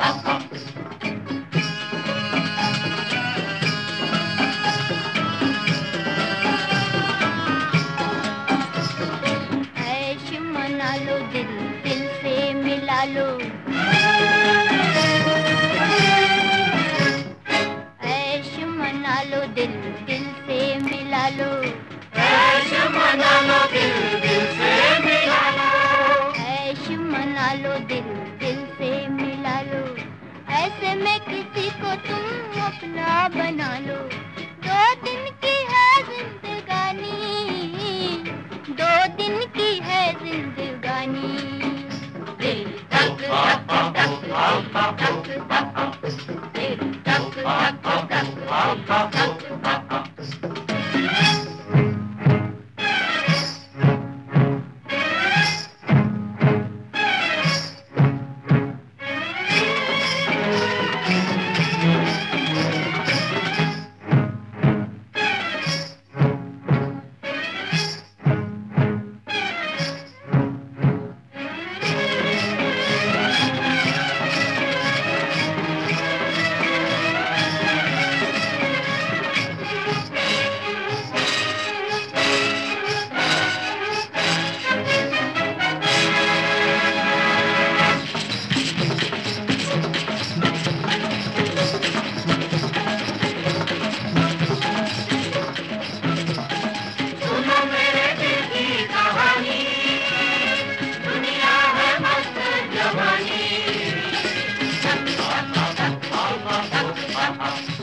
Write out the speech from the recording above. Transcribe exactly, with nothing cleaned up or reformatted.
ऐश मना लो, दिल दिल से मिला लो, ऐश मना लो, दिल दिल से मिला लो, ऐश मना लो, दिल दिल से मिला लो, ऐश मना लो, दिल दिल से मिला लो। ऐसे में किसी को तुम अपना बना लो, दो दिन की है जिंदगानी, दो दिन की है जिंदगानी। दिल धक धक धक धक धक, दिल धक धक धक धक धक। Uh-huh.